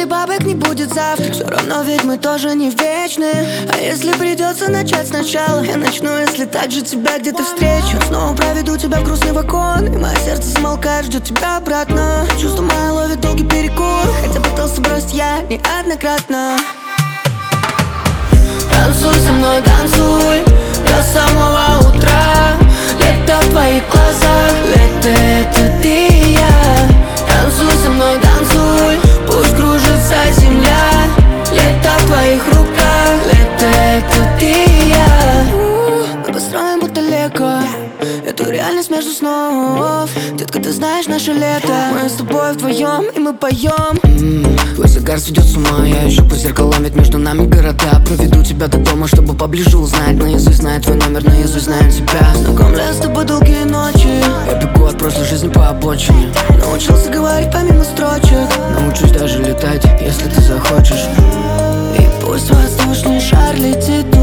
Если бабок не будет завтра, все равно ведь мы тоже не вечны. А если придется начать сначала, я начну, если так же тебя где-то встречу. Снова проведу тебя в грустный вагон, и мое сердце смолкает, ждет тебя обратно. Чувство мое ловит долгий перекур, хотя пытался бросить я неоднократно. Танцуй со мной, танцуй до самого утра. Лето в твоих глазах, лето это ты и я. Танцуй со мной, танцуй, пусть кружится земля. Лето в твоих руках, лето это ты и я. Мы построим будто лего эту реальность между снов. Детка, ты знаешь наше лето, мы с тобой вдвоем и мы поем. Твой загар сведет с ума, я ищу по зеркалам, ведь между нами города. Проведу тебя до дома, чтобы поближе узнать. Наизусть знаю твой номер, наизусть знаю тебя. Знакомлюсь с тобой долгие ночи, я бегу от прошлой жизни по обочине. Научился говорить помимо строчек, научусь даже летать, если ты захочешь. И пусть воздушный шар летит